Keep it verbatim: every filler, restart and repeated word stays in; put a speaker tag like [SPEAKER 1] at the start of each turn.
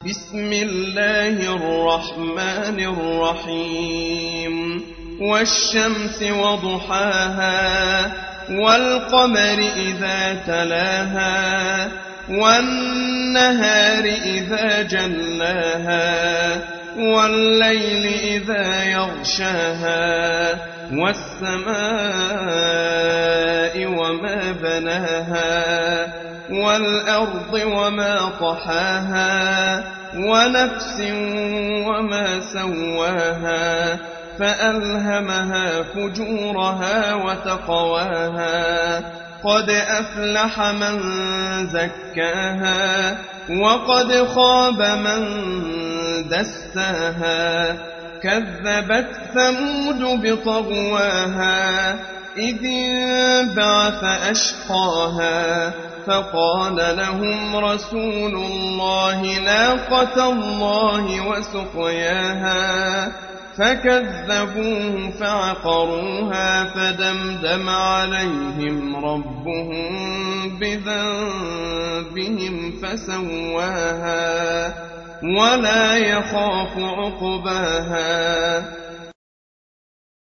[SPEAKER 1] بسم الله الرحمن الرحيم والشمس وضحاها والقمر إذا تلاها والنهار إذا جلاها والليل إذا يغشاها والسماء وما بناها والأرض وما طحاها ونفس وما سواها فألهمها فجورها وتقواها قد أفلح من زكاها وقد خاب من دساها كذبت ثمود بطغواها إذ انبعث أشقاها فقال لهم رسول الله ناقة الله وسقياها فكذبوه فعقروها فدمدم عليهم ربهم بذنبهم فسواها ولا يخاف عقباها